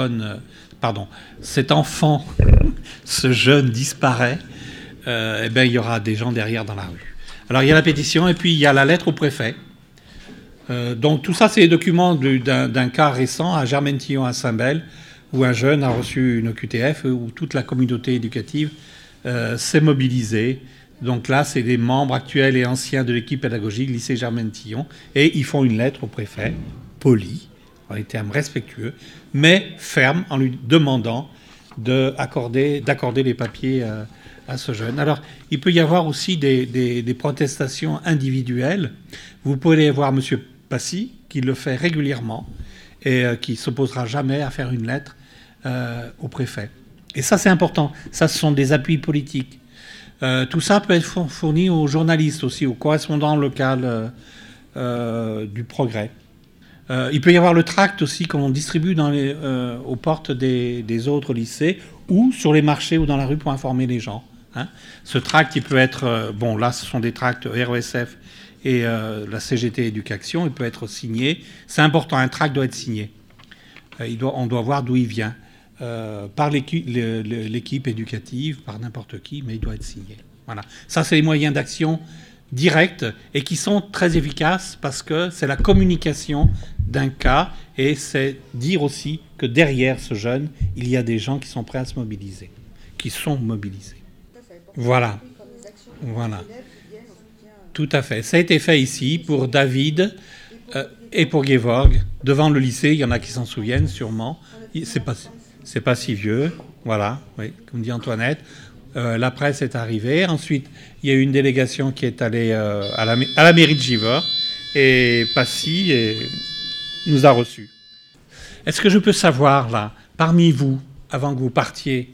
E: cet enfant, ce jeune disparaît, eh ben, il y aura des gens derrière dans la rue. Alors il y a la pétition, et puis il y a la lettre au préfet. Donc tout ça, c'est les documents d'un cas récent à Germaine-Tillon à Saint-Bel, où un jeune a reçu une OQTF, où toute la communauté éducative s'est mobilisée. Donc là, c'est des membres actuels et anciens de l'équipe pédagogique lycée Germaine-Tillon, et ils font une lettre au préfet, polie, en des termes respectueux, mais ferme, en lui demandant d'accorder les papiers à ce jeune. Alors, il peut y avoir aussi des protestations individuelles. Vous pouvez voir M. Passy, qui le fait régulièrement, et qui ne s'opposera jamais à faire une lettre au préfet. Et ça, c'est important. Ça, ce sont des appuis politiques. Tout ça peut être fourni aux journalistes aussi, au correspondant local du Progrès. Il peut y avoir le tract aussi qu'on distribue aux portes des autres lycées ou sur les marchés ou dans la rue pour informer les gens. Hein. Ce tract, il peut être... là, ce sont des tracts RESF et la CGT Éducation. Il peut être signé. C'est important, un tract doit être signé. On doit voir d'où il vient. Par l'équipe éducative, par n'importe qui, mais il doit être signé. Voilà. Ça, c'est les moyens d'action directs et qui sont très efficaces parce que c'est la communication d'un cas et c'est dire aussi que derrière ce jeune, il y a des gens qui sont prêts à se mobiliser, qui sont mobilisés. Voilà. Voilà. Tout à fait. Ça a été fait ici pour David et pour Gevorg, devant le lycée. Il y en a qui s'en souviennent sûrement. C'est pas si vieux, voilà, oui, comme dit Antoinette. La presse est arrivée. Ensuite, il y a eu une délégation qui est allée à la mairie de Givors et Passy nous a reçus. Est-ce que je peux savoir, là, parmi vous, avant que vous partiez,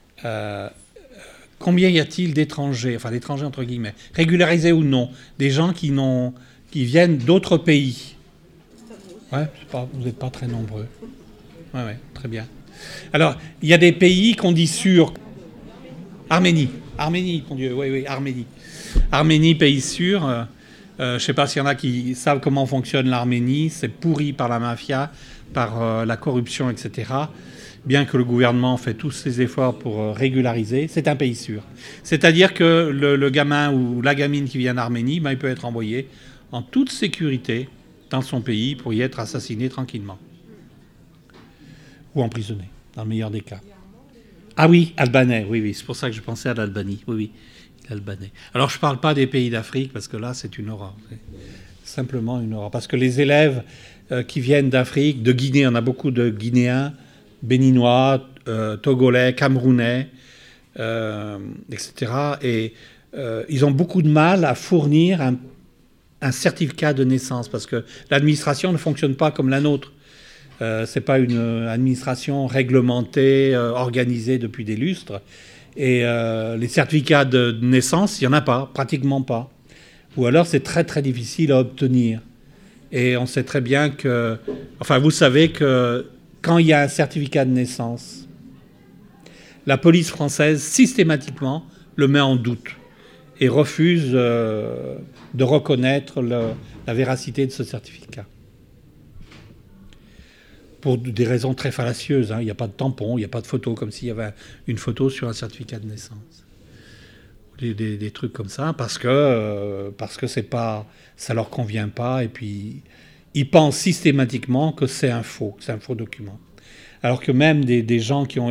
E: combien y a-t-il d'étrangers, enfin d'étrangers entre guillemets, régularisés ou non, des gens qui viennent d'autres pays? Ouais, vous n'êtes pas très nombreux. Ouais, très bien. Alors, il y a des pays qu'on dit sûrs. Arménie, mon Dieu, oui, Arménie. Arménie, pays sûr. Je ne sais pas s'il y en a qui savent comment fonctionne l'Arménie. C'est pourri par la mafia, par la corruption, etc. Bien que le gouvernement fait tous ses efforts pour régulariser, c'est un pays sûr. C'est-à-dire que le gamin ou la gamine qui vient d'Arménie, il peut être envoyé en toute sécurité dans son pays pour y être assassiné tranquillement. Ou emprisonné, dans le meilleur des cas.
B: Ah oui, albanais, oui, c'est pour ça que je pensais à l'Albanie, oui, l'albanais. Alors je ne parle pas des pays d'Afrique, parce que là, c'est une horreur. C'est simplement une horreur. Parce que les élèves qui viennent d'Afrique, de Guinée, on a beaucoup de Guinéens, Béninois, Togolais, Camerounais, etc. Et ils ont beaucoup de mal à fournir un certificat de naissance, parce que l'administration ne fonctionne pas comme la nôtre. C'est pas une administration réglementée, organisée depuis des lustres. Et les certificats de naissance, il n'y en a pas, pratiquement pas. Ou alors c'est très très difficile à obtenir. Et on sait très bien que... Enfin, vous savez que quand il y a un certificat de naissance, la police française, systématiquement, le met en doute et refuse de reconnaître la véracité de ce certificat. Pour des raisons très fallacieuses. Il n'y a pas de tampon, il n'y a pas de photo, comme s'il y avait une photo sur un certificat de naissance. Des trucs comme ça, parce que c'est pas, ça leur convient pas, et puis ils pensent systématiquement que c'est un faux document. Alors que même des gens qui ont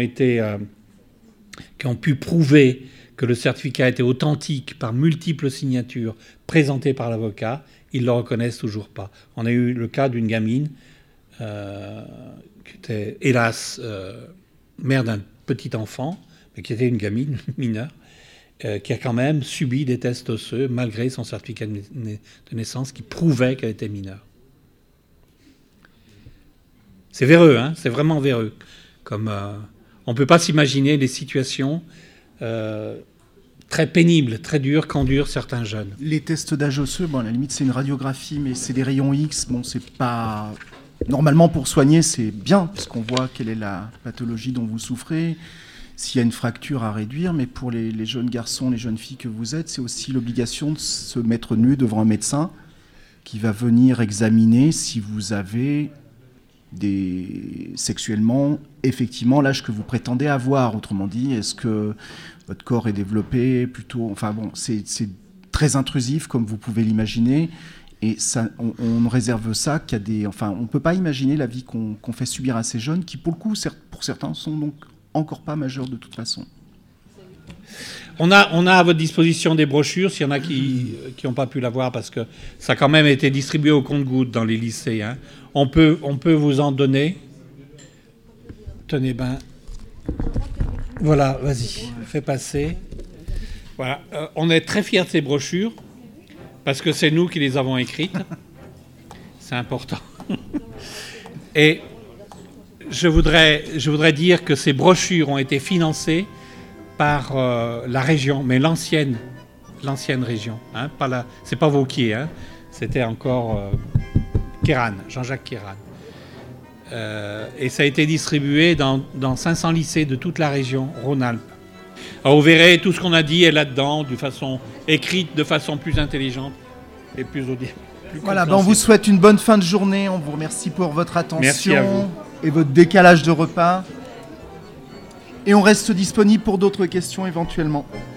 B: pu prouver que le certificat était authentique par multiples signatures présentées par l'avocat, ils ne le reconnaissent toujours pas. On a eu le cas d'une gamine qui était, hélas, mère d'un petit enfant, mais qui était une gamine mineure, qui a quand même subi des tests osseux, malgré son certificat de naissance qui prouvait qu'elle était mineure. C'est véreux, hein, c'est vraiment véreux. Comme, on ne peut pas s'imaginer les situations très pénibles, très dures qu'endurent certains jeunes.
C: Les tests d'âge osseux, bon, à la limite, c'est une radiographie, mais c'est des rayons X. Bon, c'est pas... Normalement, pour soigner, c'est bien, puisqu'on voit quelle est la pathologie dont vous souffrez, s'il y a une fracture à réduire. Mais pour les jeunes garçons, les jeunes filles que vous êtes, c'est aussi l'obligation de se mettre nu devant un médecin qui va venir examiner si vous avez sexuellement, effectivement, l'âge que vous prétendez avoir. Autrement dit, est-ce que votre corps est développé plutôt... Enfin bon, c'est très intrusif, comme vous pouvez l'imaginer. Et ça, on réserve ça qu'à des... Enfin, on ne peut pas imaginer la vie qu'on fait subir à ces jeunes qui, pour le coup, pour certains, sont donc encore pas majeurs de toute façon.
B: On a à votre disposition des brochures, s'il y en a qui n'ont pas pu l'avoir, parce que ça a quand même été distribué au compte-gouttes dans les lycées. Hein. On peut vous en donner. Tenez, voilà, vas-y, fais passer. Voilà, on est très fiers de ces brochures, parce que c'est nous qui les avons écrites. C'est important. Et je voudrais dire que ces brochures ont été financées par la région, mais l'ancienne région. Hein, c'est pas Vauquier, hein, c'était encore Kéran, Jean-Jacques Kéran. Et ça a été distribué dans 500 lycées de toute la région Rhône-Alpes. Alors vous verrez, tout ce qu'on a dit est là-dedans, de façon écrite, de façon plus intelligente et plus audible.
C: Voilà, on vous souhaite une bonne fin de journée. On vous remercie pour votre attention.
B: Merci à vous.
C: Et votre décalage de repas. Et on reste disponible pour d'autres questions éventuellement.